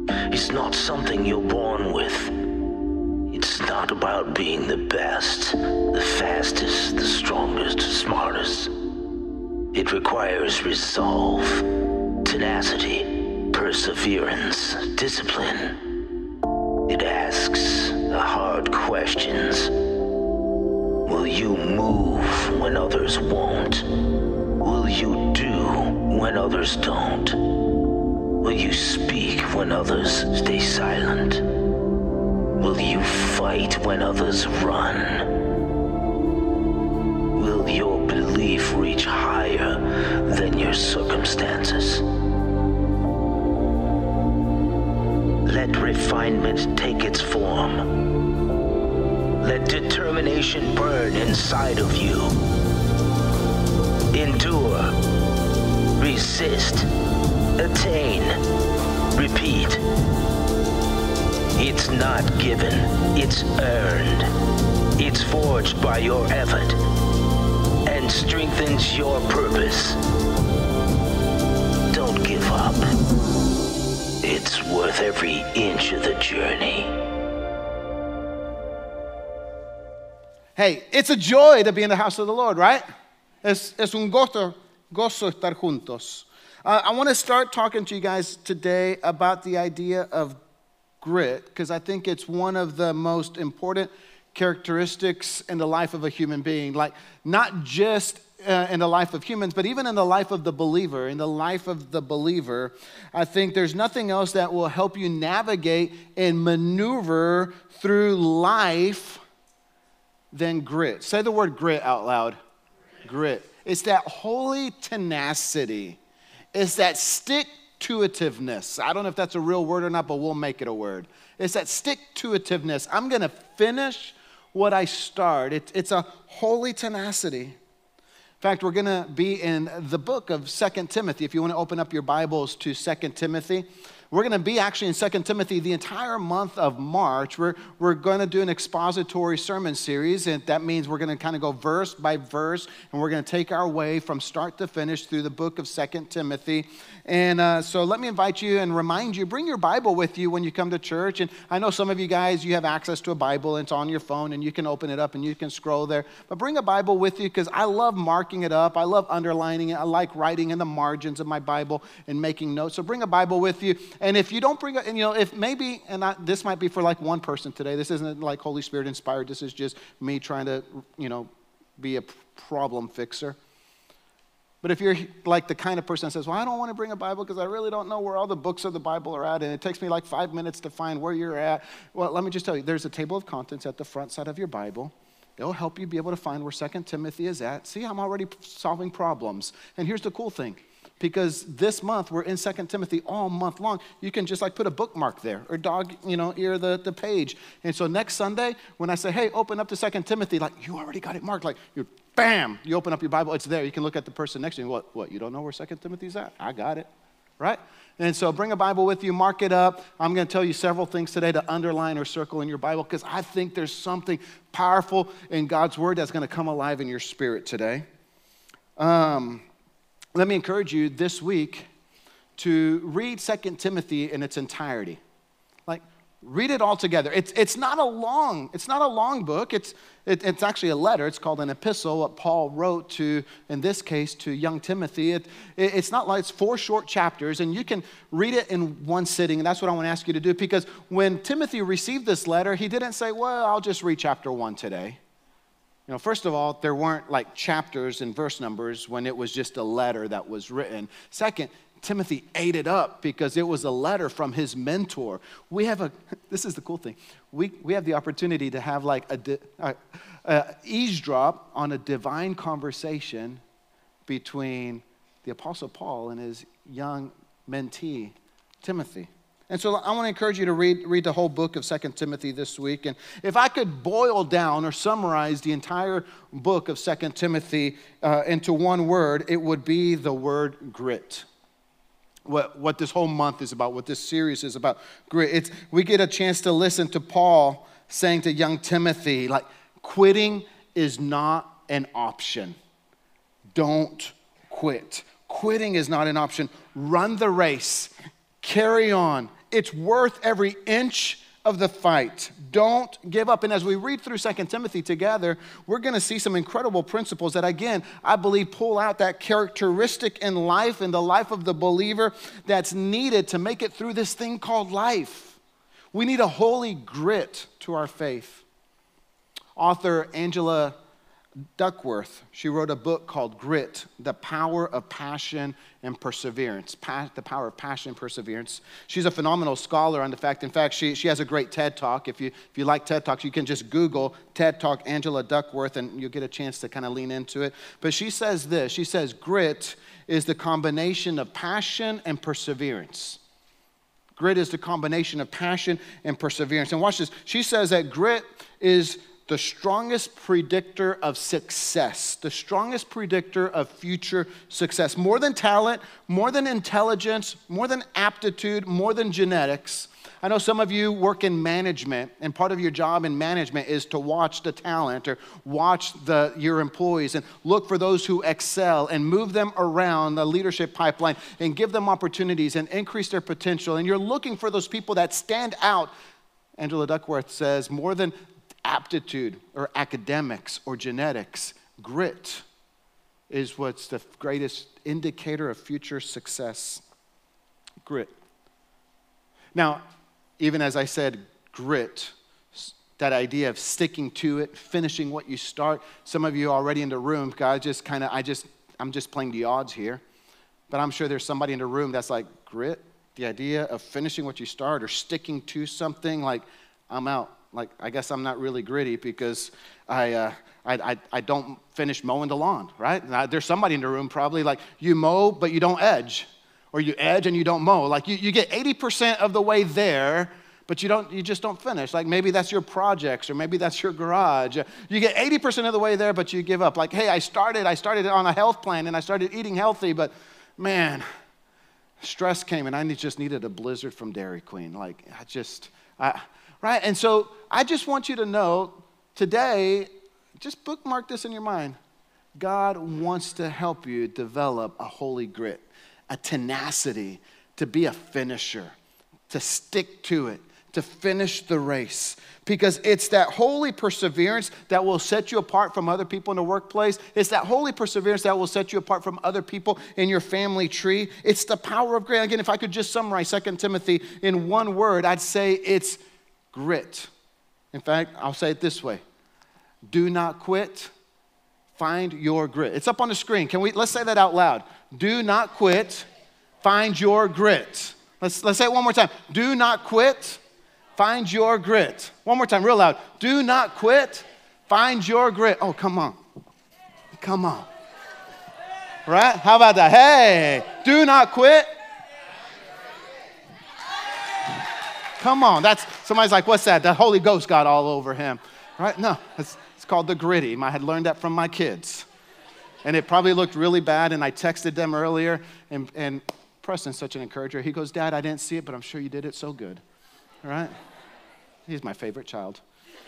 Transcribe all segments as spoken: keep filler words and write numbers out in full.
is not something you're born with. It's not about being the best, the fastest, the strongest, smartest. It requires resolve, tenacity, perseverance, discipline. It asks the hard questions. Will you move when others won't? Will you do when others don't? Will you speak when others stay silent? Will you fight when others run? Will your belief reach higher than your circumstances? Let refinement take its form. Let determination burn inside of you. Endure. Resist. Attain. Repeat. It's not given, it's earned. It's forged by your effort and strengthens your purpose. Don't give up. It's worth every inch of the journey. Hey, it's a joy to be in the house of the Lord, right? Es, es un gozo, gozo estar juntos. Uh, I want to start talking to you guys today about the idea of grit, because I think it's one of the most important characteristics in the life of a human being. Like, not just uh, in the life of humans, but even in the life of the believer. In the life of the believer, I think there's nothing else that will help you navigate and maneuver through life than grit. Say the word grit out loud. Grit. It's that holy tenacity. It's that stick-to-itiveness. I don't know if that's a real word or not, but we'll make it a word. It's that stick-to-itiveness. I'm going to finish what I start. It, it's a holy tenacity. In fact, we're going to be in the book of Second Timothy. If you want to open up your Bibles to Second Timothy. We're going to be actually in Second Timothy the entire month of March. We're, we're going to do an expository sermon series, and that means we're going to kind of go verse by verse, and we're going to take our way from start to finish through the book of Second Timothy. And uh, so let me invite you and remind you, bring your Bible with you when you come to church. And I know some of you guys, you have access to a Bible, and it's on your phone, and you can open it up, and you can scroll there. But bring a Bible with you, because I love marking it up. I love underlining it. I like writing in the margins of my Bible and making notes. So bring a Bible with you. And if you don't bring it, and you know, if maybe, and I, this might be for like one person today. This isn't like Holy Spirit inspired. This is just me trying to, you know, be a problem fixer. But if you're like the kind of person that says, well, I don't want to bring a Bible because I really don't know where all the books of the Bible are at, and it takes me like five minutes to find where you're at. Well, let me just tell you, there's a table of contents at the front side of your Bible. It'll help you be able to find where Second Timothy is at. See, I'm already solving problems. And here's the cool thing. Because this month, we're in Second Timothy all month long. You can just like put a bookmark there or dog, you know, ear the, the page. And so next Sunday, when I say, hey, open up to Second Timothy, like, you already got it marked. Like, you bam, you open up your Bible, it's there. You can look at the person next to you. What, what, you don't know where Second Timothy's at? I got it, right? And so bring a Bible with you, mark it up. I'm going to tell you several things today to underline or circle in your Bible, because I think there's something powerful in God's Word that's going to come alive in your spirit today. Um... Let me encourage you this week to read Second Timothy in its entirety. Like, read it all together. It's, it's not a long, it's not a long book. It's, it, it's actually a letter. It's called an epistle, what Paul wrote to, in this case, to young Timothy. It, it, it's not like, it's four short chapters, and you can read it in one sitting, and that's what I want to ask you to do, because when Timothy received this letter, he didn't say, well, I'll just read chapter one today. You know, first of all, there weren't like chapters and verse numbers when it was just a letter that was written. Second, Timothy ate it up because it was a letter from his mentor. We have a, this is the cool thing. We we have the opportunity to have like a, a, a eavesdrop on a divine conversation between the Apostle Paul and his young mentee, Timothy. And so I want to encourage you to read, read the whole book of Second Timothy this week. And if I could boil down or summarize the entire book of Second Timothy uh, into one word, it would be the word grit. What, what this whole month is about, what this series is about, grit. It's, we get a chance to listen to Paul saying to young Timothy, like, quitting is not an option. Don't quit. Quitting is not an option. Run the race. Carry on. it's worth every inch of the fight. Don't give up. And as we read through Second Timothy together, we're going to see some incredible principles that, again, I believe pull out that characteristic in life, in the life of the believer, that's needed to make it through this thing called life. We need a holy grit to our faith. Author Angela Duckworth, she wrote a book called Grit, The Power of Passion and Perseverance. Pa- the Power of Passion and Perseverance. She's a phenomenal scholar on the fact. In fact, she, she has a great TED Talk. If you, if you like TED Talks, you can just Google TED Talk Angela Duckworth and you'll get a chance to kind of lean into it. But she says this, she says, grit is the combination of passion and perseverance. Grit is the combination of passion and perseverance. And watch this. She says that grit is the strongest predictor of success, the strongest predictor of future success. More than talent, more than intelligence, more than aptitude, more than genetics. I know some of you work in management, and part of your job in management is to watch the talent or watch the, your employees and look for those who excel and move them around the leadership pipeline and give them opportunities and increase their potential. And you're looking for those people that stand out. Angela Duckworth says, more than aptitude or academics or genetics, grit is what's the greatest indicator of future success. Grit. Now, even as I said, grit, that idea of sticking to it, finishing what you start. Some of you already in the room, God, just kind of, I just, I'm just playing the odds here. But I'm sure there's somebody in the room that's like, grit, the idea of finishing what you start or sticking to something, like, I'm out. Like, I guess I'm not really gritty because I, uh, I, I, I don't finish mowing the lawn, right? Now, there's somebody in the room probably like, you mow, but you don't edge. Or you edge and you don't mow. Like, you, you get eighty percent of the way there, but you don't. You just don't finish. Like, maybe that's your projects or maybe that's your garage. You get eighty percent of the way there, but you give up. Like, hey, I started, I started on a health plan and I started eating healthy, but man, stress came and I just needed a Blizzard from Dairy Queen. Like, I just... I, Right? And so I just want you to know today, just bookmark this in your mind. God wants to help you develop a holy grit, a tenacity to be a finisher, to stick to it, to finish the race. Because it's that holy perseverance that will set you apart from other people in the workplace. It's that holy perseverance that will set you apart from other people in your family tree. It's the power of grit. Again, if I could just summarize Second Timothy in one word, I'd say it's grit. In fact, I'll say it this way. Do not quit. Find your grit. It's up on the screen. Can we, let's say that out loud. Do not quit. Find your grit. Let's, let's say it one more time. Do not quit. Find your grit. One more time, real loud. Do not quit. Find your grit. Oh, come on. Come on. Right? How about that? Hey, do not quit. Come on, that's, somebody's like, what's that? The Holy Ghost got all over him, right? No, it's, it's called the gritty. I had learned that from my kids. And it probably looked really bad, and I texted them earlier, and, and Preston's such an encourager. He goes, Dad, I didn't see it, but I'm sure you did it so good, all right? He's my favorite child.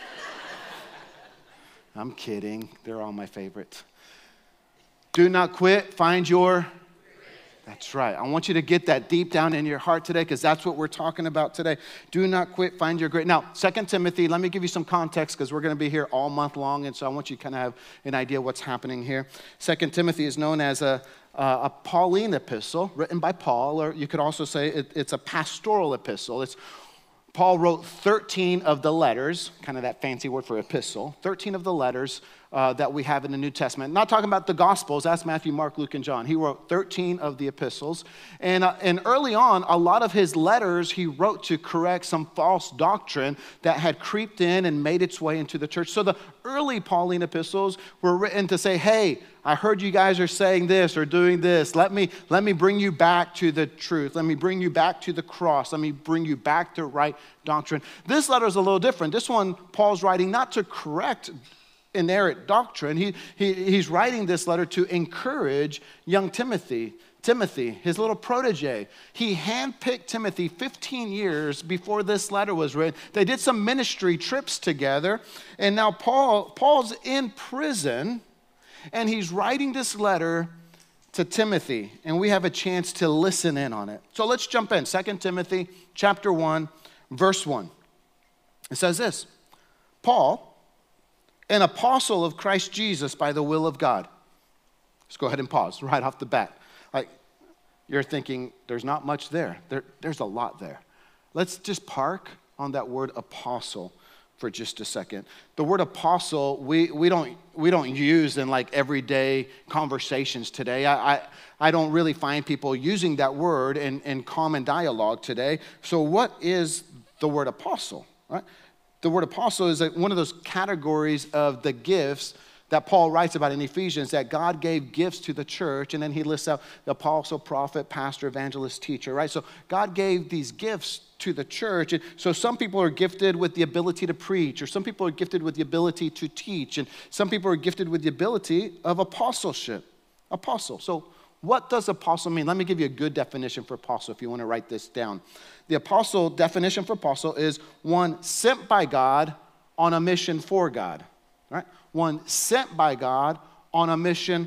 I'm kidding. They're all my favorite. Do not quit. Find your... That's right. I want you to get that deep down in your heart today because that's what we're talking about today. Do not quit. Find your grit. Now, Second Timothy, let me give you some context because we're going to be here all month long, and so I want you to kind of have an idea what's happening here. Second Timothy is known as a, uh, a Pauline epistle written by Paul, or you could also say it, it's a pastoral epistle. It's Paul wrote thirteen of the letters, kind of that fancy word for epistle, thirteen of the letters uh, that we have in the New Testament. Not talking about the Gospels, that's Matthew, Mark, Luke, and John. He wrote thirteen of the epistles. And, uh, and early on, a lot of his letters he wrote to correct some false doctrine that had creeped in and made its way into the church. So the early Pauline epistles were written to say, hey, I heard you guys are saying this or doing this. Let me, let me bring you back to the truth. Let me bring you back to the cross. Let me bring you back to right doctrine. This letter is a little different. This one, Paul's writing not to correct inerrant doctrine. He, he, he's writing this letter to encourage young Timothy, Timothy, his little protege. He handpicked Timothy fifteen years before this letter was written. They did some ministry trips together. And now Paul, Paul's in prison. And he's writing this letter to Timothy, and we have a chance to listen in on it. So let's jump in. Second Timothy chapter one, verse one. It says this, Paul, an apostle of Christ Jesus by the will of God. Let's go ahead and pause right off the bat. Like, you're thinking, there's not much there. there. There's a lot there. Let's just park on that word apostle for just a second. The word apostle, we, we, don't, we don't use in like everyday conversations today. I, I, I don't really find people using that word in, in common dialogue today. So what is the word apostle? Right? The word apostle is one of those categories of the gifts that Paul writes about in Ephesians, that God gave gifts to the church, and then he lists out the apostle, prophet, pastor, evangelist, teacher, right? So God gave these gifts to the church. And so some people are gifted with the ability to preach, or some people are gifted with the ability to teach, and some people are gifted with the ability of apostleship. Apostle. So what does apostle mean? Let me give you a good definition for apostle if you want to write this down. The apostle definition for apostle is one sent by God on a mission for God, right? One sent by God on a mission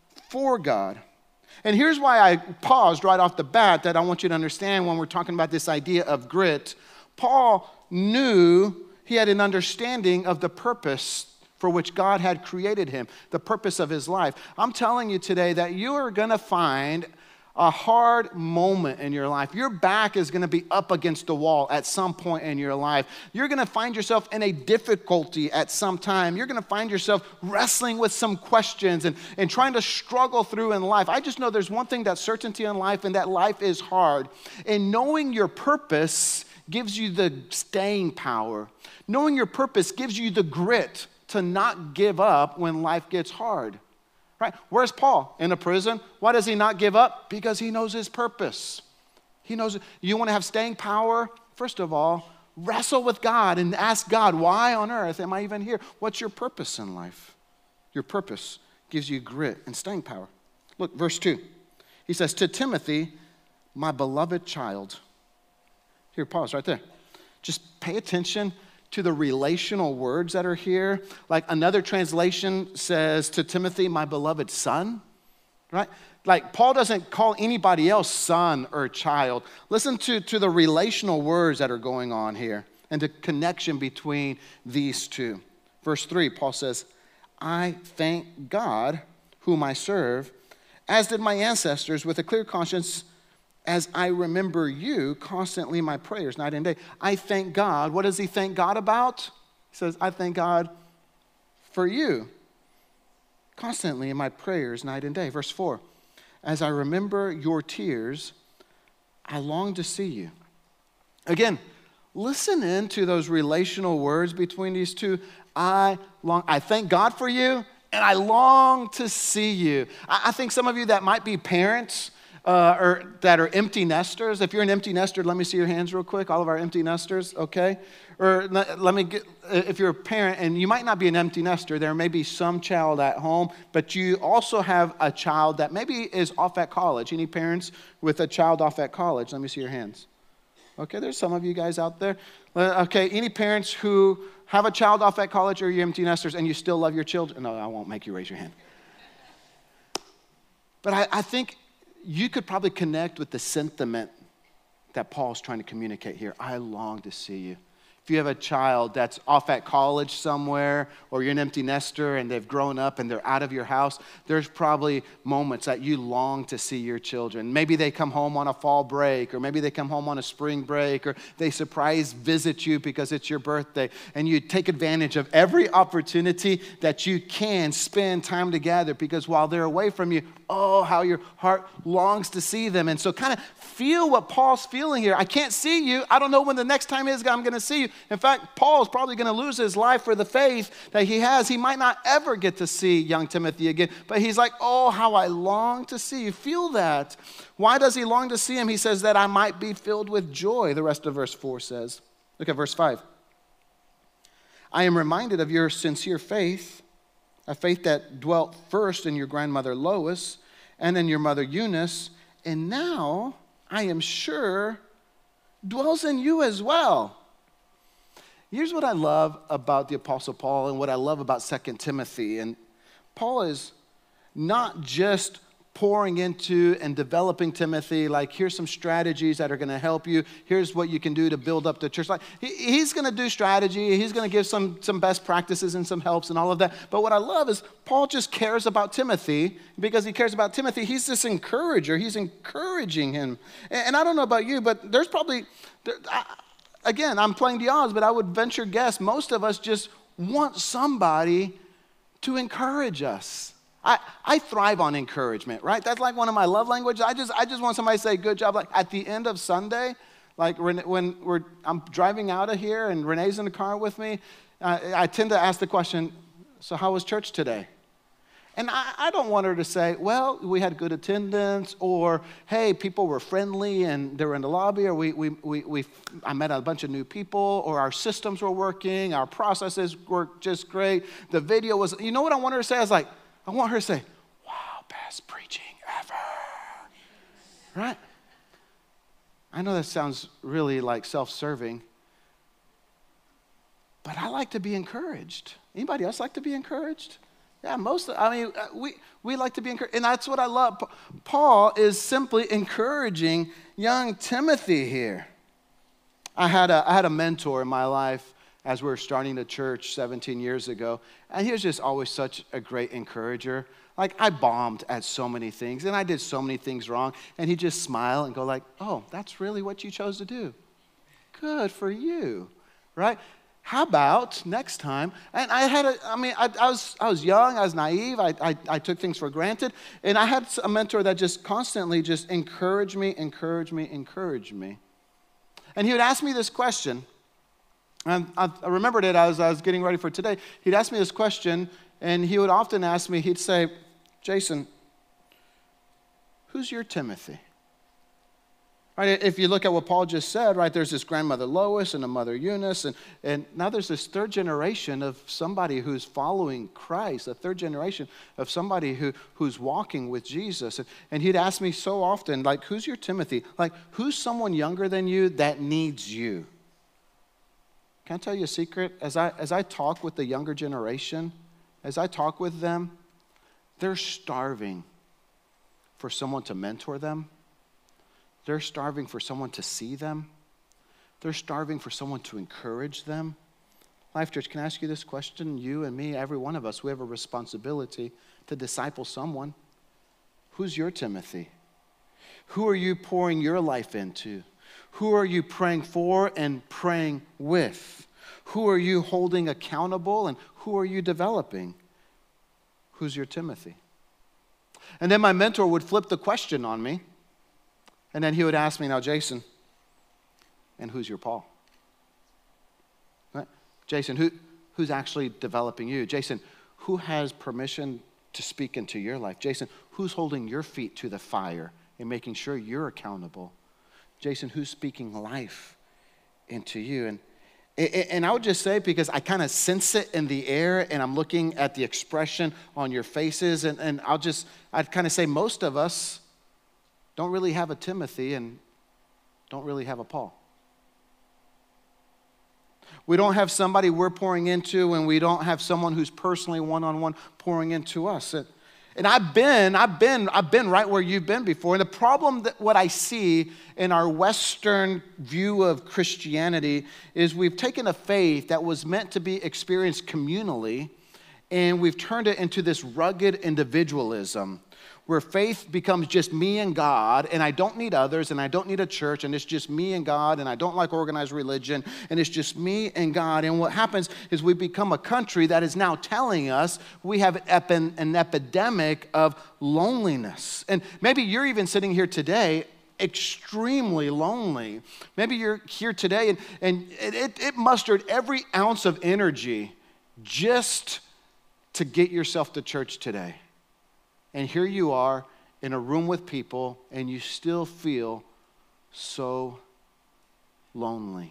for God. And here's why I paused right off the bat that I want you to understand when we're talking about this idea of grit. Paul knew, he had an understanding of the purpose for which God had created him, the purpose of his life. I'm telling you today that you are going to find a hard moment in your life. Your back is going to be up against the wall at some point in your life. You're going to find yourself in a difficulty at some time. You're going to find yourself wrestling with some questions and, and trying to struggle through in life. I just know there's one thing that's certainty in life, and that life is hard. And knowing your purpose gives you the staying power. Knowing your purpose gives you the grit to not give up when life gets hard. Right? Where's Paul? In a prison. Why does he not give up? Because he knows his purpose. He knows, you want to have staying power? First of all, wrestle with God and ask God, why on earth am I even here? What's your purpose in life? Your purpose gives you grit and staying power. Look, verse two. He says, to Timothy, my beloved child. Here, pause right there. Just pay attention to the relational words that are here. Like another translation says, to Timothy, my beloved son, right? Like Paul doesn't call anybody else son or child. Listen to, to the relational words that are going on here and the connection between these two. Verse three, Paul says, I thank God whom I serve, as did my ancestors, with a clear conscience, as I remember you constantly in my prayers night and day. I thank God. What does he thank God about? He says, I thank God for you constantly in my prayers night and day. Verse four, as I remember your tears, I long to see you. Again, listen in to those relational words between these two. I long, I thank God for you, and I long to see you. I, I think some of you that might be parents, Uh, or that are empty nesters. If you're an empty nester, let me see your hands real quick. All of our empty nesters, okay? Or let, let me get, if you're a parent, and you might not be an empty nester, there may be some child at home, but you also have a child that maybe is off at college. Any parents with a child off at college? Let me see your hands. Okay, there's some of you guys out there. Okay, any parents who have a child off at college, or you're empty nesters and you still love your children? No, I won't make you raise your hand. But I, I think you could probably connect with the sentiment that Paul's trying to communicate here. I long to see you. If you have a child that's off at college somewhere, or you're an empty nester and they've grown up and they're out of your house, there's probably moments that you long to see your children. Maybe they come home on a fall break, or maybe they come home on a spring break, or they surprise visit you because it's your birthday, and you take advantage of every opportunity that you can spend time together, because while they're away from you, oh, how your heart longs to see them. And so kind of feel what Paul's feeling here. I can't see you. I don't know when the next time is I'm going to see you. In fact, Paul is probably going to lose his life for the faith that he has. He might not ever get to see young Timothy again. But he's like, oh, how I long to see you. Feel that. Why does he long to see him? He says that I might be filled with joy, the rest of verse four says. Look at verse five. I am reminded of your sincere faith, a faith that dwelt first in your grandmother Lois and in your mother Eunice, and now I am sure dwells in you as well. Here's what I love about the Apostle Paul and what I love about Second Timothy. And Paul is not just pouring into and developing Timothy, like here's some strategies that are going to help you. Here's what you can do to build up the church. Like he, he's going to do strategy. He's going to give some, some best practices and some helps and all of that. But what I love is Paul just cares about Timothy. Because he cares about Timothy, he's this encourager. He's encouraging him. And, and I don't know about you, but there's probably, there, I, again, I'm playing the odds, but I would venture guess most of us just want somebody to encourage us. I, I thrive on encouragement, right? That's like one of my love languages. I just I just want somebody to say, good job. Like at the end of Sunday, like when we're I'm driving out of here and Renee's in the car with me, uh, I tend to ask the question, so how was church today? And I, I don't want her to say, well, we had good attendance, or hey, people were friendly and they were in the lobby, or we, we, we, we, I met a bunch of new people, or our systems were working, our processes were just great, the video was, you know what I want her to say? I was like, I want her to say, wow, best preaching ever, right? I know that sounds really like self-serving, but I like to be encouraged. Anybody else like to be encouraged? Yeah, most, of, I mean, we, we like to be encouraged, and that's what I love. Paul is simply encouraging young Timothy here. I had a, I had a mentor in my life as we were starting the church seventeen years ago, and he was just always such a great encourager. Like, I bombed at so many things, and I did so many things wrong, and he'd just smile and go like, oh, that's really what you chose to do. Good for you, right? How about next time? And I had a, I mean, I, I was I was young, I was naive, I, I I took things for granted, and I had a mentor that just constantly just encouraged me, encouraged me, encouraged me. And he would ask me this question, and I, I remembered it as I was getting ready for today. He'd ask me this question, and he would often ask me, he'd say, Jason, who's your Timothy? Right, if you look at what Paul just said, right, there's this grandmother Lois and a mother Eunice, and, and now there's this third generation of somebody who's following Christ, a third generation of somebody who, who's walking with Jesus. And, and he'd ask me so often, like, who's your Timothy? Like, who's someone younger than you that needs you? Can I tell you a secret? As I, as I talk with the younger generation, as I talk with them, they're starving for someone to mentor them. They're starving for someone to see them. They're starving for someone to encourage them. Life Church, can I ask you this question? You and me, every one of us, we have a responsibility to disciple someone. Who's your Timothy? Who are you pouring your life into? Who are you praying for and praying with? Who are you holding accountable and who are you developing? Who's your Timothy? And then my mentor would flip the question on me. And then he would ask me, now, Jason, and who's your Paul? Right? Jason, who, who's actually developing you? Jason, who has permission to speak into your life? Jason, who's holding your feet to the fire and making sure you're accountable? Jason, who's speaking life into you? And, and I would just say, because I kind of sense it in the air, and I'm looking at the expression on your faces, and, and I'll just, I'd kind of say most of us don't really have a Timothy and don't really have a Paul. We don't have somebody we're pouring into, and we don't have someone who's personally one-on-one pouring into us. And, and I've been, I've been, I've been right where you've been before. And the problem that what I see in our Western view of Christianity is we've taken a faith that was meant to be experienced communally, and we've turned it into this rugged individualism, where faith becomes just me and God, and I don't need others, and I don't need a church, and it's just me and God, and I don't like organized religion, and it's just me and God. And what happens is we become a country that is now telling us we have an epidemic of loneliness. And maybe you're even sitting here today extremely lonely. Maybe you're here today, and, and it, it mustered every ounce of energy just to get yourself to church today. And here you are in a room with people, and you still feel so lonely.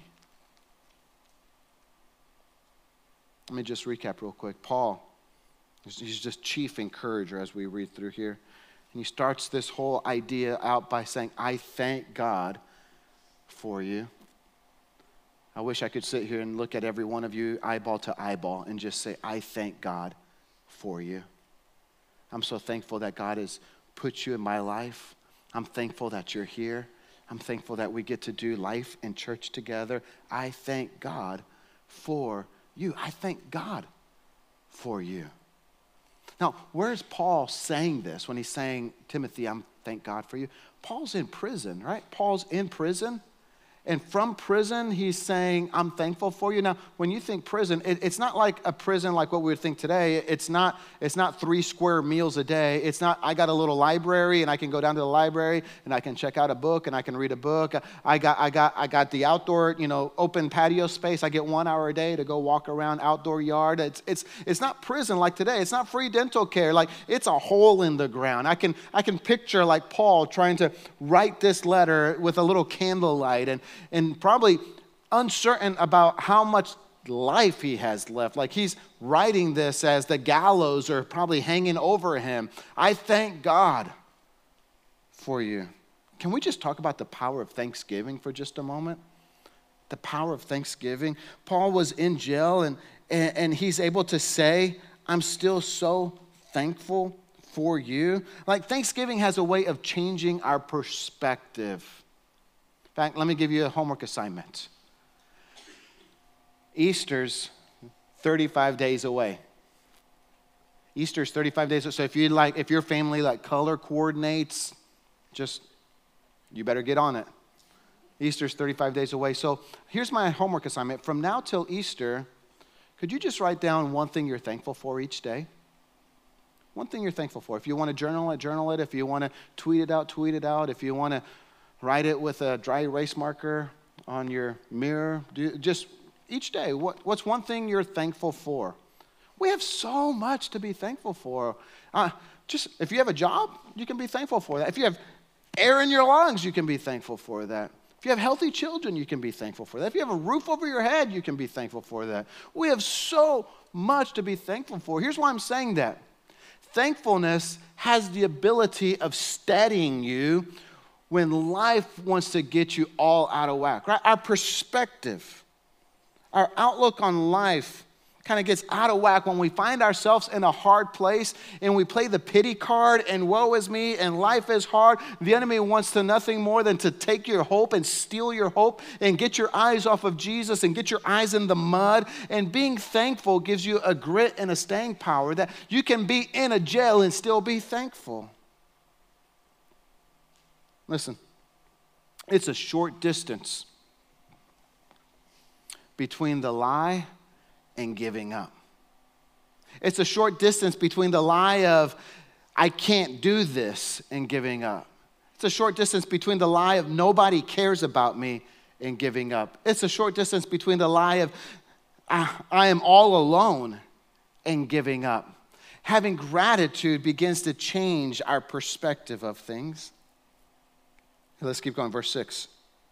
Let me just recap real quick. Paul, he's just chief encourager as we read through here. And he starts this whole idea out by saying, I thank God for you. I wish I could sit here and look at every one of you eyeball to eyeball and just say, I thank God for you. I'm so thankful that God is put you in my life. I'm thankful that you're here. I'm thankful that we get to do life in church together. I thank God for you. I thank God for you. Now, where is Paul saying this when he's saying, Timothy, I'm thank God for you? Paul's in prison, right? Paul's in prison. And from prison, he's saying, I'm thankful for you. Now, when you think prison, it, it's not like a prison like what we would think today. It's not, it's not three square meals a day. It's not, I got a little library and I can go down to the library and I can check out a book and I can read a book. I got, I got, I got the outdoor, you know, open patio space. I get one hour a day to go walk around outdoor yard. It's, it's, it's not prison like today. It's not free dental care. Like, it's a hole in the ground. I can, I can picture like Paul trying to write this letter with a little candlelight and, and probably uncertain about how much life he has left. Like, he's writing this as the gallows are probably hanging over him. I thank God for you. Can we just talk about the power of thanksgiving for just a moment? The power of thanksgiving. Paul was in jail and, and, and he's able to say, I'm still so thankful for you. Like, Thanksgiving has a way of changing our perspective. In fact, let me give you a homework assignment. Easter's thirty-five days away. Easter's thirty-five days away. So if you like, if your family like color coordinates, just, you better get on it. Easter's thirty-five days away. So here's my homework assignment. From now till Easter, could you just write down one thing you're thankful for each day? One thing you're thankful for. If you want to journal it, journal it. If you want to tweet it out, tweet it out. If you want to write it with a dry erase marker on your mirror. Do, just each day, what, what's one thing you're thankful for? We have so much to be thankful for. Uh, just if you have a job, you can be thankful for that. If you have air in your lungs, you can be thankful for that. If you have healthy children, you can be thankful for that. If you have a roof over your head, you can be thankful for that. We have so much to be thankful for. Here's why I'm saying that. Thankfulness has the ability of steadying you when life wants to get you all out of whack, right? Our perspective, our outlook on life kind of gets out of whack when we find ourselves in a hard place and we play the pity card and woe is me and life is hard. The enemy wants to nothing more than to take your hope and steal your hope and get your eyes off of Jesus and get your eyes in the mud. And being thankful gives you a grit and a staying power that you can be in a jail and still be thankful. Listen, it's a short distance between the lie and giving up. It's a short distance between the lie of, I can't do this, and giving up. It's a short distance between the lie of, nobody cares about me, and giving up. It's a short distance between the lie of, I, I am all alone, and giving up. Having gratitude begins to change our perspective of things. Let's keep going, verse six.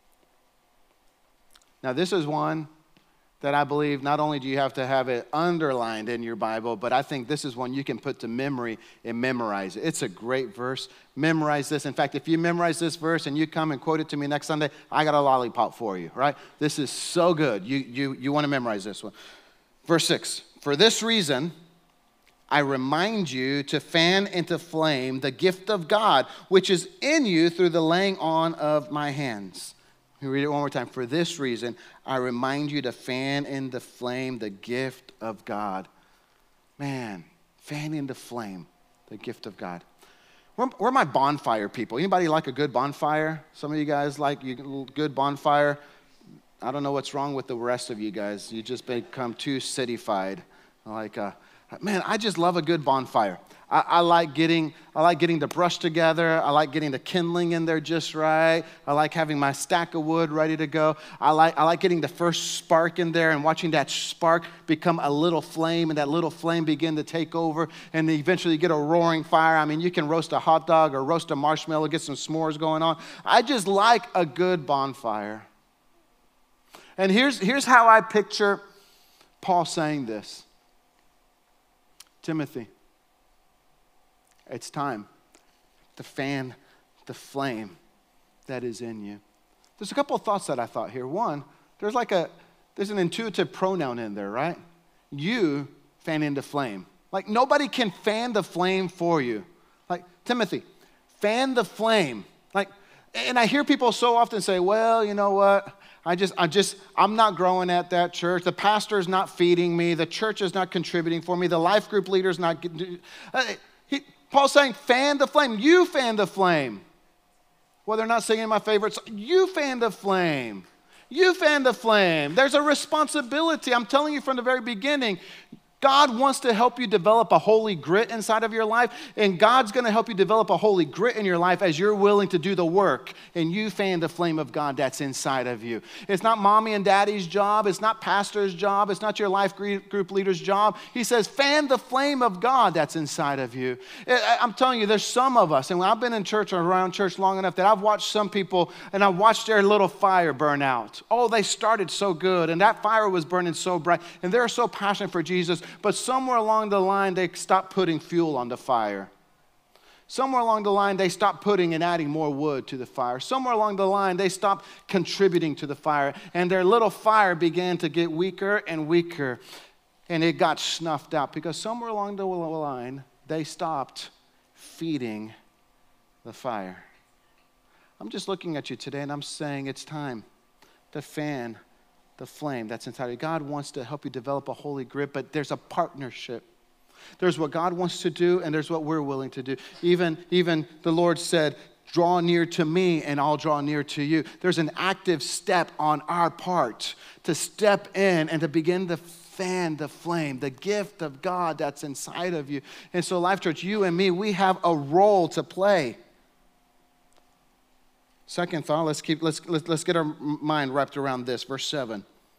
Now, this is one that I believe not only do you have to have it underlined in your Bible, but I think this is one you can put to memory and memorize it. It's a great verse. Memorize this. In fact, if you memorize this verse and you come and quote it to me next Sunday, I got a lollipop for you, right? This is so good. You, you, you want to memorize this one. Verse six, for this reason, I remind you to fan into flame the gift of God, which is in you through the laying on of my hands. Let me read it one more time. For this reason, I remind you to fan into flame the gift of God. Man, fan into flame the gift of God. Where, where are my bonfire people? Anybody like a good bonfire? Some of you guys like a good bonfire. I don't know what's wrong with the rest of you guys. You just become too cityfied. Like, uh, man, I just love a good bonfire. I, I like getting, I like getting the brush together. I like getting the kindling in there just right. I like having my stack of wood ready to go. I like, I like getting the first spark in there and watching that spark become a little flame and that little flame begin to take over and eventually you get a roaring fire. I mean, you can roast a hot dog or roast a marshmallow, get some s'mores going on. I just like a good bonfire. And here's, here's how I picture Paul saying this. Timothy, it's time to fan the flame that is in you. There's a couple of thoughts that I thought here. One, there's like a, there's an intuitive pronoun in there, right? You fan into flame. Like nobody can fan the flame for you. Like, Timothy, fan the flame. Like, and I hear people so often say, well, you know what? I just, I just, I'm not growing at that church. The pastor's not feeding me. The church is not contributing for me. The life group leader's not getting, uh, he, Paul's saying, fan the flame. You fan the flame. Well, they're not singing my favorites. You fan the flame. You fan the flame. There's a responsibility. I'm telling you from the very beginning, God wants to help you develop a holy grit inside of your life, and God's going to help you develop a holy grit in your life as you're willing to do the work, and you fan the flame of God that's inside of you. It's not mommy and daddy's job. It's not pastor's job. It's not your life group leader's job. He says, fan the flame of God that's inside of you. I'm telling you, there's some of us, and I've been in church or around church long enough that I've watched some people, and I've watched their little fire burn out. Oh, they started so good, and that fire was burning so bright, and they're so passionate for Jesus. But somewhere along the line, they stopped putting fuel on the fire. Somewhere along the line, they stopped putting and adding more wood to the fire. Somewhere along the line, they stopped contributing to the fire. And their little fire began to get weaker and weaker. And it got snuffed out because somewhere along the line, they stopped feeding the fire. I'm just looking at you today and I'm saying it's time to fan the flame that's inside of you. God wants to help you develop a holy grit, but there's a partnership. There's what God wants to do, and there's what we're willing to do. Even, even the Lord said, draw near to me, and I'll draw near to you. There's an active step on our part to step in and to begin to fan the flame, the gift of God that's inside of you. And so, Life Church, you and me, we have a role to play. Second thought, let's keep let's, let's let's get our mind wrapped around this, verse seven.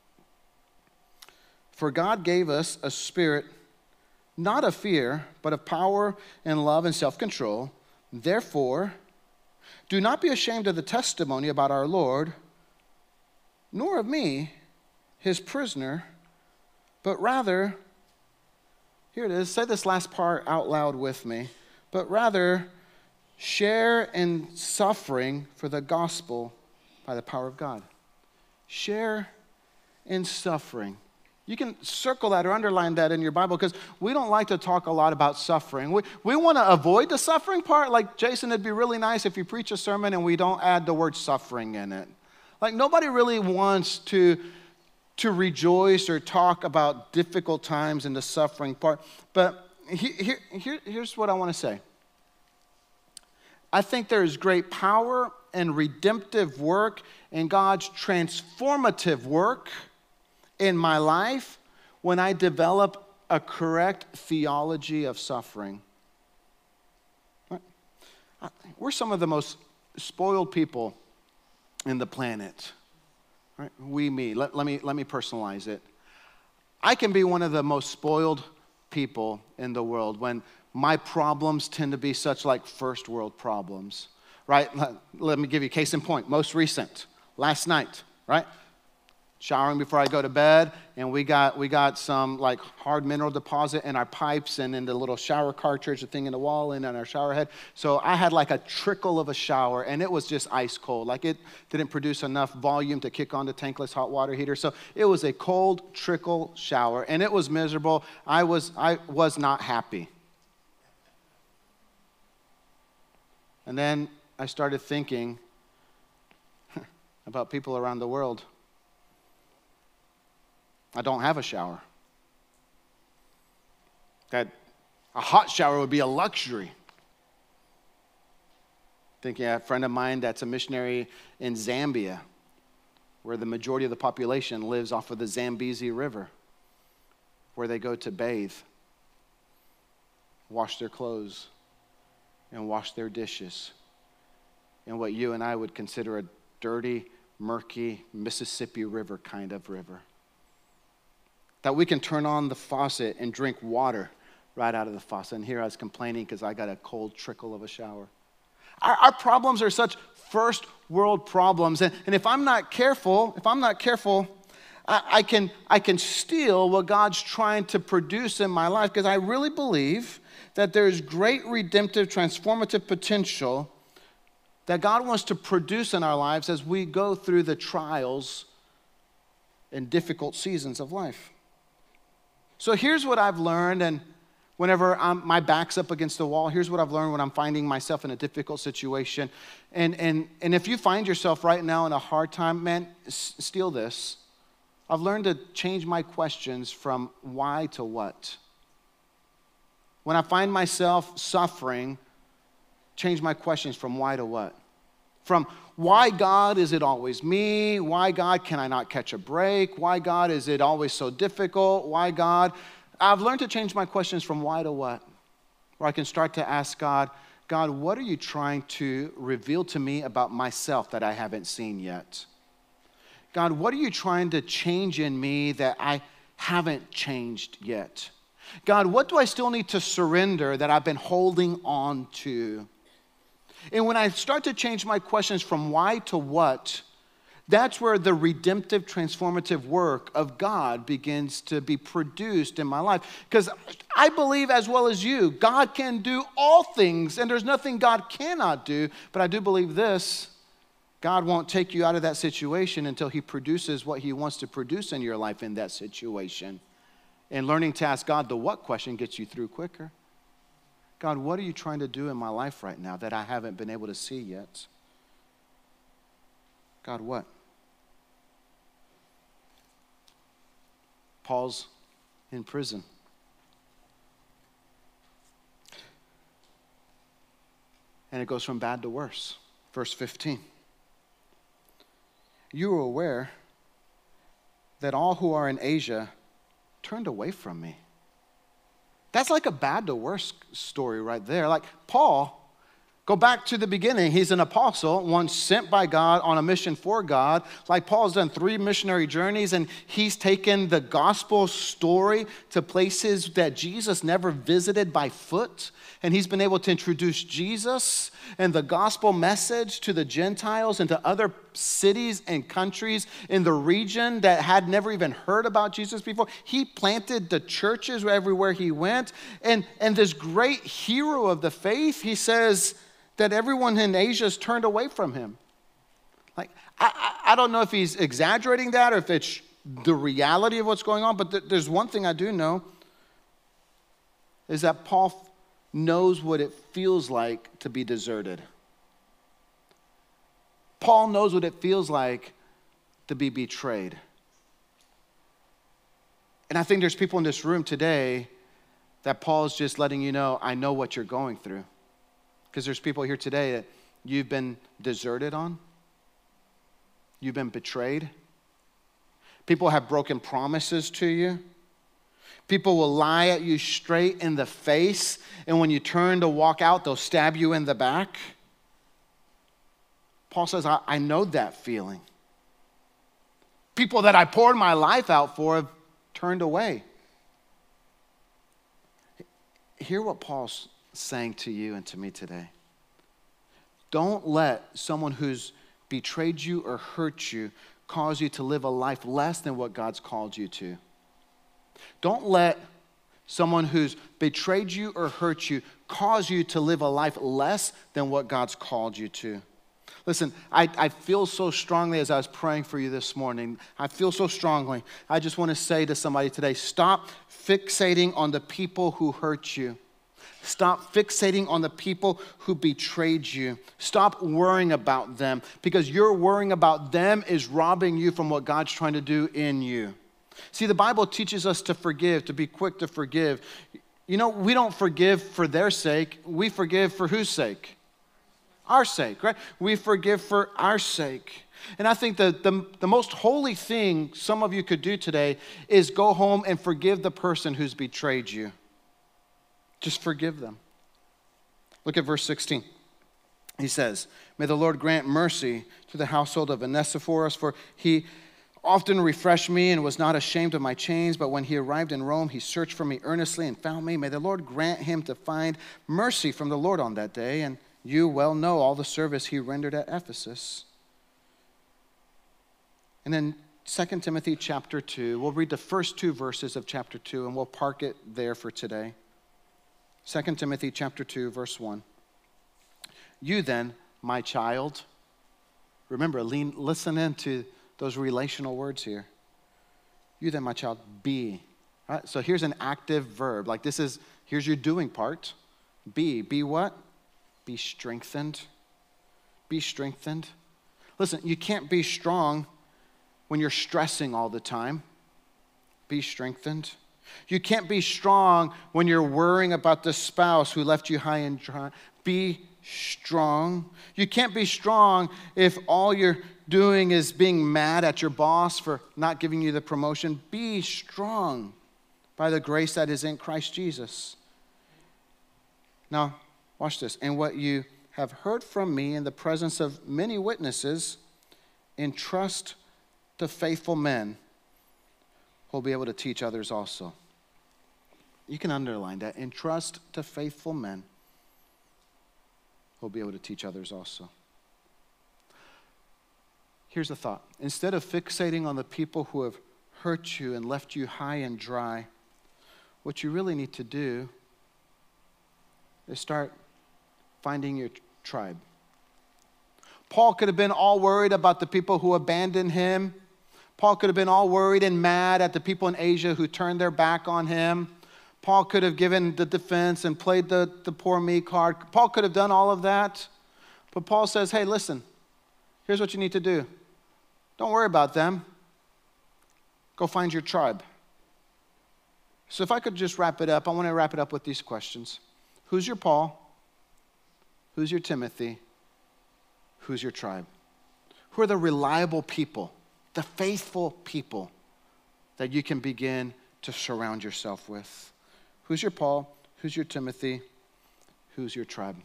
For God gave us a spirit not of fear, but of power and love and self-control. Therefore, do not be ashamed of the testimony about our Lord, nor of me, his prisoner, but rather, here it is, say this last part out loud with me, but rather share in suffering for the gospel by the power of God. Share in suffering. You can circle that or underline that in your Bible because we don't like to talk a lot about suffering. We, we want to avoid the suffering part. Like, Jason, it'd be really nice if you preach a sermon and we don't add the word suffering in it. Like, nobody really wants to, to rejoice or talk about difficult times in the suffering part. But he, here, here, here's what I want to say. I think there is great power and redemptive work in God's transformative work in my life when I develop a correct theology of suffering. We're some of the most spoiled people in the planet. Right? We, me. Let, let me, let me personalize it. I can be one of the most spoiled people in the world when my problems tend to be such like first world problems, right? Let, let me give you a case in point. Most recent, last night, right? Showering before I go to bed, and we got we got some like hard mineral deposit in our pipes and in the little shower cartridge, the thing in the wall and on our shower head. So I had like a trickle of a shower, and it was just ice cold. Like, it didn't produce enough volume to kick on the tankless hot water heater. So it was a cold trickle shower, and it was miserable. I was I was not happy. And then I started thinking about people around the world. I don't have a shower. That a hot shower would be a luxury. Thinking of a friend of mine that's a missionary in Zambia, where the majority of the population lives off of the Zambezi River, where they go to bathe, wash their clothes, and wash their dishes in what you and I would consider a dirty, murky Mississippi River kind of river. That we can turn on the faucet and drink water right out of the faucet. And here I was complaining because I got a cold trickle of a shower. Our, our problems are such first world problems. And, and if I'm not careful, if I'm not careful, I, I can I can steal what God's trying to produce in my life, because I really believe that there's great redemptive, transformative potential that God wants to produce in our lives as we go through the trials and difficult seasons of life. So here's what I've learned, and Whenever I'm, my back's up against the wall, here's what I've learned when I'm finding myself in a difficult situation. And, and, and if you find yourself right now in a hard time, man, s- steal this. I've learned to change my questions from why to what. When I find myself suffering, change my questions from why to what. From why, God, is it always me? Why, God, can I not catch a break? Why, God, is it always so difficult? Why, God? I've learned to change my questions from why to what, where I can start to ask God, God, what are you trying to reveal to me about myself that I haven't seen yet? God, what are you trying to change in me that I haven't changed yet? God, what do I still need to surrender that I've been holding on to? And when I start to change my questions from why to what, that's where the redemptive, transformative work of God begins to be produced in my life. Because I believe, as well as you, God can do all things, and there's nothing God cannot do. But I do believe this, God won't take you out of that situation until he produces what he wants to produce in your life in that situation. And learning to ask God the what question gets you through quicker. God, what are you trying to do in my life right now that I haven't been able to see yet? God, what? Paul's in prison. And it goes from bad to worse. Verse fifteen. You are aware that all who are in Asia turned away from me. That's like a bad to worse story right there. Like Paul, go back to the beginning. He's an apostle, one sent by God on a mission for God. Like Paul's done three missionary journeys, and he's taken the gospel story to places that Jesus never visited by foot. And he's been able to introduce Jesus and the gospel message to the Gentiles and to other cities and countries in the region that had never even heard about Jesus before. He planted the churches everywhere he went. And, and this great hero of the faith, he says, that everyone in Asia has turned away from him. Like, I, I, I don't know if he's exaggerating that or if it's the reality of what's going on, but th- there's one thing I do know, is that Paul knows what it feels like to be deserted. Paul knows what it feels like to be betrayed. And I think there's people in this room today that Paul is just letting you know, I know what you're going through. Because there's people here today that you've been deserted on. You've been betrayed. People have broken promises to you. People will lie at you straight in the face, and when you turn to walk out, they'll stab you in the back. Paul says, I, I know that feeling. People that I poured my life out for have turned away. Hear what Paul's saying to you and to me today. Don't let someone who's betrayed you or hurt you cause you to live a life less than what God's called you to. Don't let someone who's betrayed you or hurt you cause you to live a life less than what God's called you to. Listen, I, I feel so strongly as I was praying for you this morning. I feel so strongly. I just want to say to somebody today, stop fixating on the people who hurt you. Stop fixating on the people who betrayed you. Stop worrying about them, because your worrying about them is robbing you from what God's trying to do in you. See, the Bible teaches us to forgive, to be quick to forgive. You know, we don't forgive for their sake. We forgive for whose sake? Our sake, right? We forgive for our sake. And I think that the, the most holy thing some of you could do today is go home and forgive the person who's betrayed you. Just forgive them. Look at verse sixteen. He says, may the Lord grant mercy to the household of Onesiphorus, for he often refreshed me and was not ashamed of my chains, but when he arrived in Rome, he searched for me earnestly and found me. May the Lord grant him to find mercy from the Lord on that day, and you well know all the service he rendered at Ephesus. And then Second Timothy chapter two, we'll read the first two verses of chapter two, and we'll park it there for today. Second Timothy chapter two, verse one. You then, my child, remember, lean, listen into those relational words here. You then, my child, be Right? So here's an active verb. Like this is, here's your doing part. Be, be what? Be strengthened. Be strengthened. Listen, you can't be strong when you're stressing all the time. Be strengthened. You can't be strong when you're worrying about the spouse who left you high and dry. Be strong. You can't be strong if all you're doing is being mad at your boss for not giving you the promotion. Be strong by the grace that is in Christ Jesus. Now, watch this. And what you have heard from me in the presence of many witnesses, entrust to faithful men who will be able to teach others also. You can underline that. Entrust to faithful men who will be able to teach others also. Here's the thought. Instead of fixating on the people who have hurt you and left you high and dry, what you really need to do is start finding your tribe. Paul could have been all worried about the people who abandoned him. Paul could have been all worried and mad at the people in Asia who turned their back on him. Paul could have given the defense and played the, the poor me card. Paul could have done all of that. But Paul says, hey, listen, here's what you need to do. Don't worry about them. Go find your tribe. So if I could just wrap it up, I want to wrap it up with these questions. Who's your Paul? Who's your Timothy? Who's your tribe? Who are the reliable people, the faithful people that you can begin to surround yourself with? Who's your Paul? Who's your Timothy? Who's your tribe?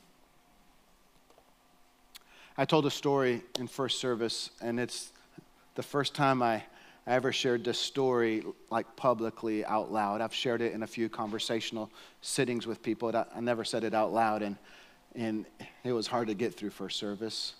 I told a story in first service, and it's the first time I, I ever shared this story like publicly out loud. I've shared it in a few conversational sittings with people. I, I never said it out loud, and, and it was hard to get through first service.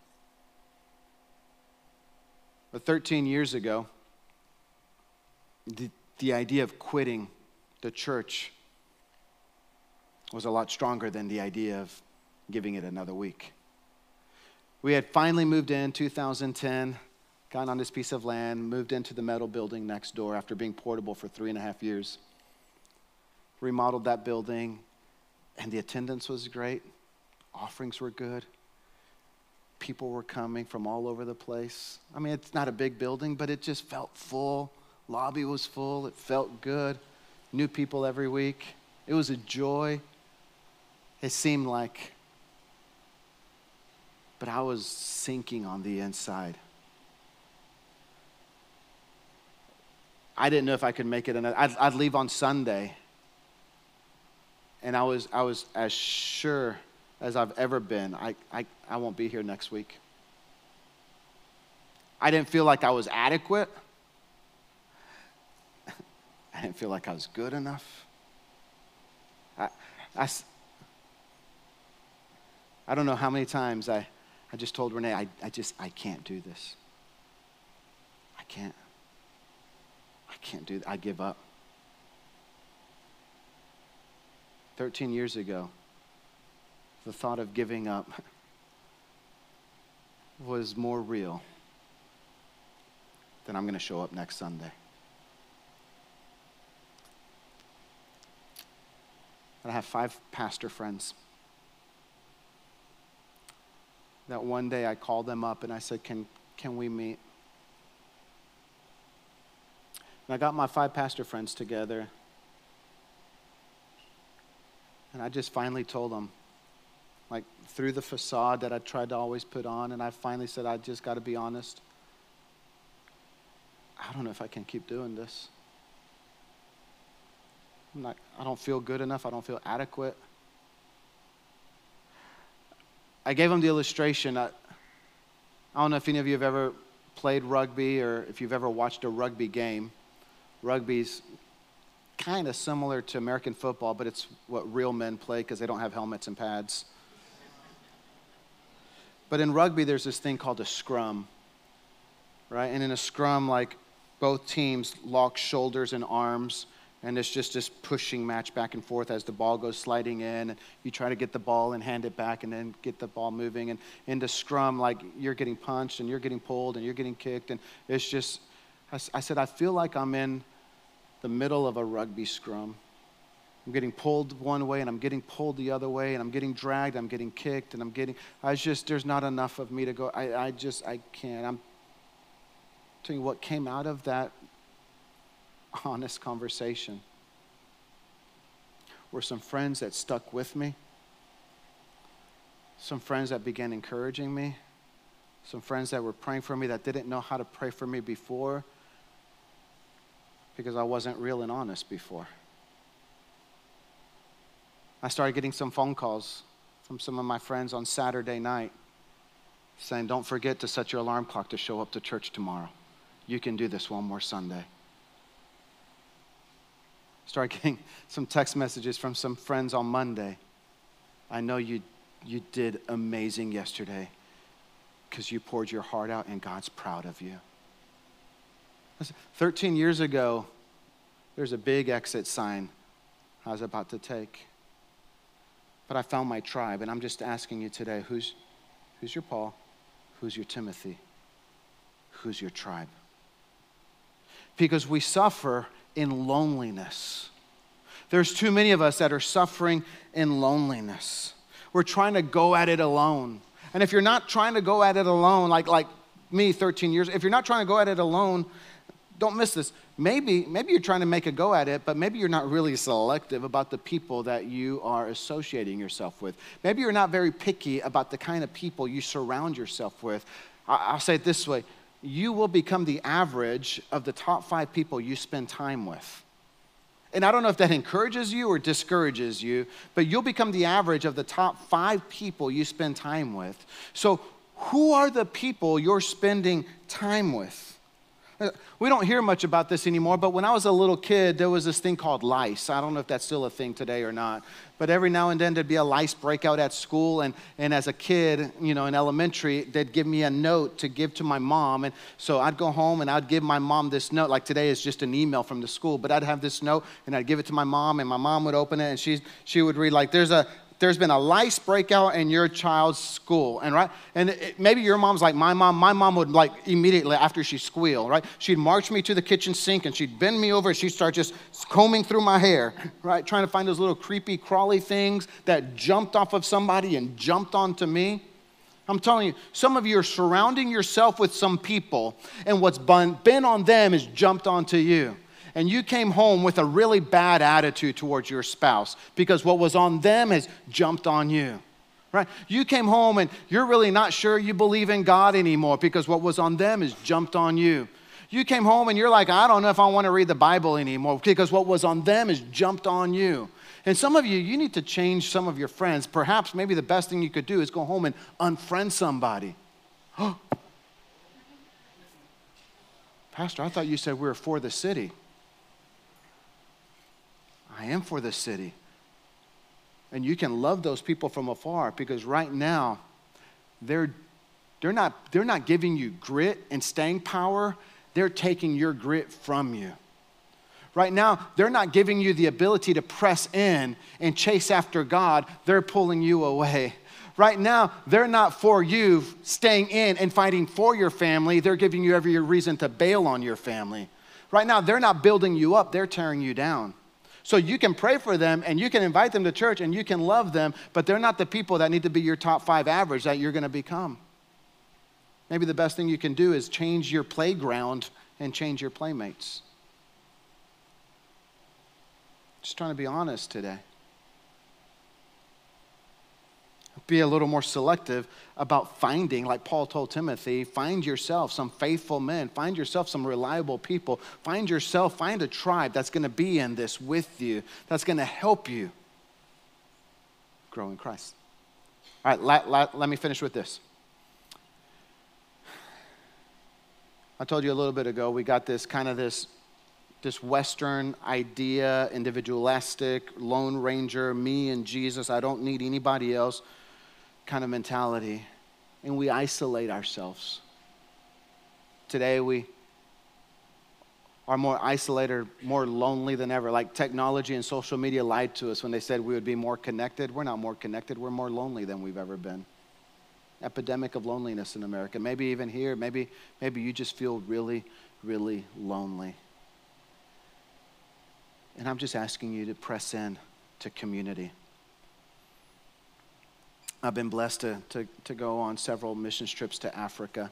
But thirteen years ago, the, the idea of quitting the church was a lot stronger than the idea of giving it another week. We had finally moved in two thousand ten, gotten on this piece of land, moved into the metal building next door after being portable for three and a half years. Remodeled that building, and the attendance was great. Offerings were good. People were coming from all over the place. I mean, it's not a big building, but it just felt full. Lobby was full. It felt good. New people every week. It was a joy. It seemed like, but I was sinking on the inside. I didn't know if I could make it. Another, I'd, I'd leave on Sunday, and I was I was as sure as I've ever been. I, I, I won't be here next week. I didn't feel like I was adequate. I didn't feel like I was good enough. I, I, I don't know how many times I, I just told Renee, I, I just, I can't do this. I can't. I can't do that. I give up. thirteen years ago, the thought of giving up was more real than I'm going to show up next Sunday. And I have five pastor friends that one day I called them up and I said, can, can we meet? And I got my five pastor friends together, and I just finally told them, like through the facade that I tried to always put on, and I finally said, I just got to be honest. I don't know if I can keep doing this. I'm not, I don't feel good enough. I don't feel adequate. I gave them the illustration. I, I don't know if any of you have ever played rugby or if you've ever watched a rugby game. Rugby's kind of similar to American football, but it's what real men play because they don't have helmets and pads. But in rugby, there's this thing called a scrum, right? And in a scrum, like both teams lock shoulders and arms, and it's just this pushing match back and forth as the ball goes sliding in. And you try to get the ball and hand it back and then get the ball moving. And in the scrum, like you're getting punched and you're getting pulled and you're getting kicked. And it's just, I, I said, I feel like I'm in the middle of a rugby scrum. I'm getting pulled one way and I'm getting pulled the other way and I'm getting dragged, I'm getting kicked and I'm getting, I just, there's not enough of me to go. I, I just, I can't. I'm telling you what came out of that honest conversation were some friends that stuck with me, some friends that began encouraging me, some friends that were praying for me that didn't know how to pray for me before because I wasn't real and honest before. I started getting some phone calls from some of my friends on Saturday night saying, don't forget to set your alarm clock to show up to church tomorrow. You can do this one more Sunday. Started getting some text messages from some friends on Monday. I know you, you did amazing yesterday because you poured your heart out and God's proud of you. thirteen years ago, there's a big exit sign I was about to take. But I found my tribe, and I'm just asking you today, who's, who's your Paul? Who's your Timothy? Who's your tribe? Because we suffer in loneliness. There's too many of us that are suffering in loneliness. We're trying to go at it alone. And if you're not trying to go at it alone, like, like me thirteen years, if you're not trying to go at it alone, don't miss this. Maybe, maybe you're trying to make a go at it, but maybe you're not really selective about the people that you are associating yourself with. Maybe you're not very picky about the kind of people you surround yourself with. I'll say it this way. You will become the average of the top five people you spend time with. And I don't know if that encourages you or discourages you, but you'll become the average of the top five people you spend time with. So who are the people you're spending time with? We don't hear much about this anymore, but when I was a little kid, there was this thing called lice. I don't know if that's still a thing today or not, but every now and then there'd be a lice breakout at school, and, and as a kid, you know, in elementary, they'd give me a note to give to my mom, and so I'd go home and I'd give my mom this note, like today is just an email from the school, but I'd have this note, and I'd give it to my mom, and my mom would open it, and she, she would read, like, there's a, there's been a lice breakout in your child's school, and right, and it, maybe your mom's like my mom. My mom would like immediately after she squealed, right? She'd march me to the kitchen sink and she'd bend me over and she'd start just combing through my hair, right, trying to find those little creepy crawly things that jumped off of somebody and jumped onto me. I'm telling you, some of you are surrounding yourself with some people, and what's been on them is jumped onto you. And you came home with a really bad attitude towards your spouse because what was on them has jumped on you, right? You came home and you're really not sure you believe in God anymore because what was on them has jumped on you. You came home and you're like, I don't know if I want to read the Bible anymore because what was on them has jumped on you. And some of you, you need to change some of your friends. Perhaps maybe the best thing you could do is go home and unfriend somebody. Pastor, I thought you said we were for the city. I am for the city. And you can love those people from afar because right now, they're, they're, not, they're not giving you grit and staying power. They're taking your grit from you. Right now, they're not giving you the ability to press in and chase after God. They're pulling you away. Right now, they're not for you staying in and fighting for your family. They're giving you every reason to bail on your family. Right now, they're not building you up. They're tearing you down. So you can pray for them and you can invite them to church and you can love them, but they're not the people that need to be your top five average that you're going to become. Maybe the best thing you can do is change your playground and change your playmates. Just trying to be honest today. Be a little more selective about finding, like Paul told Timothy, find yourself some faithful men, find yourself some reliable people, find yourself, find a tribe that's going to be in this with you, that's going to help you grow in Christ. All right, let, let, let me finish with this. I told you a little bit ago, we got this kind of this, this Western idea, individualistic, Lone Ranger, me and Jesus, I don't need anybody else kind of mentality, and we isolate ourselves. Today we are more isolated, more lonely than ever. Like technology and social media lied to us when they said we would be more connected. We're not more connected, we're more lonely than we've ever been. Epidemic of loneliness in America. Maybe even here, maybe, maybe you just feel really, really lonely. And I'm just asking you to press in to community. I've been blessed to, to, to go on several mission trips to Africa.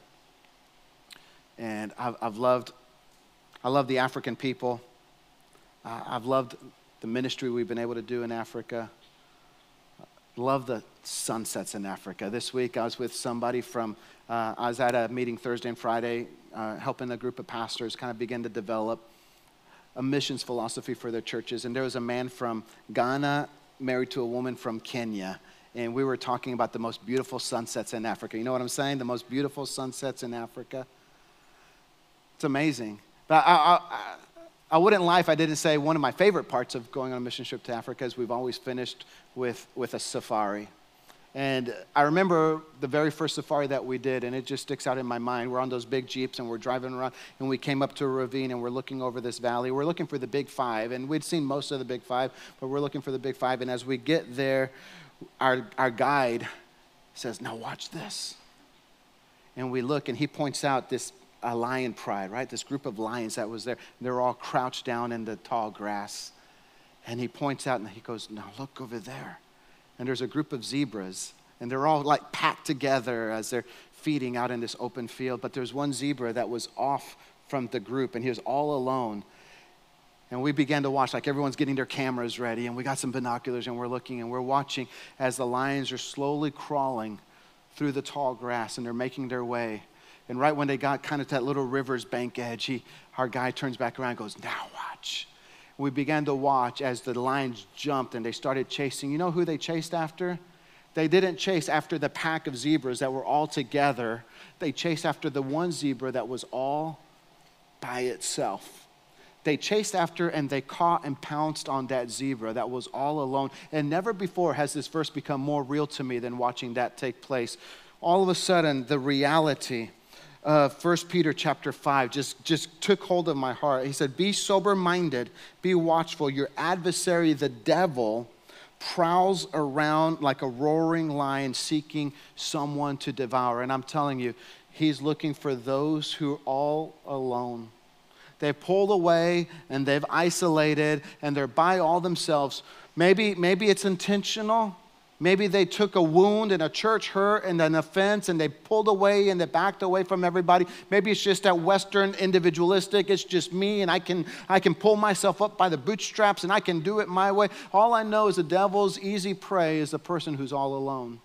And I've, I've loved, I love the African people. Uh, I've loved the ministry we've been able to do in Africa. Love the sunsets in Africa. This week I was with somebody from, uh, I was at a meeting Thursday and Friday, uh, helping a group of pastors kind of begin to develop a missions philosophy for their churches. And there was a man from Ghana married to a woman from Kenya. And we were talking about the most beautiful sunsets in Africa. You know what I'm saying? The most beautiful sunsets in Africa. It's amazing. But I, I, I, I wouldn't lie if I didn't say one of my favorite parts of going on a mission trip to Africa is we've always finished with, with a safari. And I remember the very first safari that we did, and it just sticks out in my mind. We're on those big Jeeps, and we're driving around, and we came up to a ravine, and we're looking over this valley. We're looking for the Big Five, and we'd seen most of the Big Five, but we're looking for the Big Five. And as we get there, our, our guide says, now watch this. And we look, and he points out this a lion pride, right? This group of lions that was there. They're all crouched down in the tall grass. And he points out, and he goes, now look over there. And there's a group of zebras, and they're all like packed together as they're feeding out in this open field. But there's one zebra that was off from the group, and he was all alone. And we began to watch, like everyone's getting their cameras ready, and we got some binoculars, and we're looking, and we're watching as the lions are slowly crawling through the tall grass, and they're making their way. And right when they got kind of to that little river's bank edge, he, our guy turns back around and goes, now watch. We began to watch as the lions jumped and they started chasing. You know who they chased after? They didn't chase after the pack of zebras that were all together. They chased after the one zebra that was all by itself. They chased after and they caught and pounced on that zebra that was all alone. And never before has this verse become more real to me than watching that take place. All of a sudden, the reality Uh, First Peter chapter five just, just took hold of my heart. He said, be sober-minded, be watchful. Your adversary, the devil, prowls around like a roaring lion seeking someone to devour. And I'm telling you, he's looking for those who are all alone. They've pulled away and they've isolated and they're by all themselves. Maybe, maybe it's intentional. Maybe they took a wound and a church hurt and an offense and they pulled away and they backed away from everybody. Maybe it's just that Western individualistic. It's just me and I can, I can pull myself up by the bootstraps and I can do it my way. All I know is the devil's easy prey is the person who's all alone.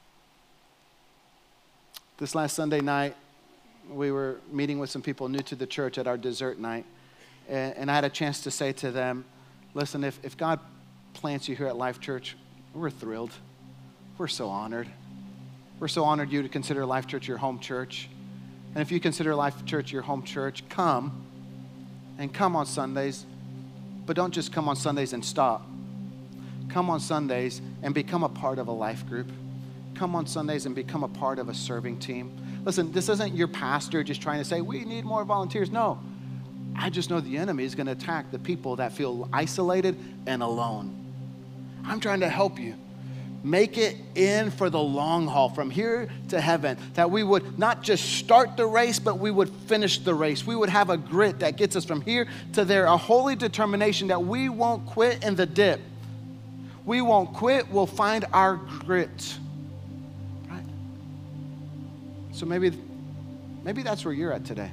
This last Sunday night, we were meeting with some people new to the church at our dessert night. And, and I had a chance to say to them, listen, if, if God plants you here at Life Church, we're thrilled. We're so honored. We're so honored you to consider Life Church your home church. And if you consider Life Church your home church, come and come on Sundays. But don't just come on Sundays and stop. Come on Sundays and become a part of a life group. Come on Sundays and become a part of a serving team. Listen, this isn't your pastor just trying to say, we need more volunteers. No, I just know the enemy is going to attack the people that feel isolated and alone. I'm trying to help you. Make it in for the long haul from here to heaven. That we would not just start the race, but we would finish the race. We would have a grit that gets us from here to there. A holy determination that we won't quit in the dip. We won't quit. We'll find our grit. Right? So maybe, maybe that's where you're at today.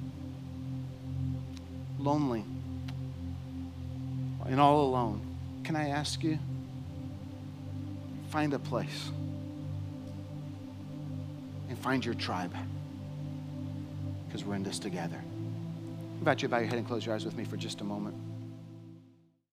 Lonely. And all alone. Can I ask you? Find a place and find your tribe because we're in this together. I invite you to bow your head and close your eyes with me for just a moment.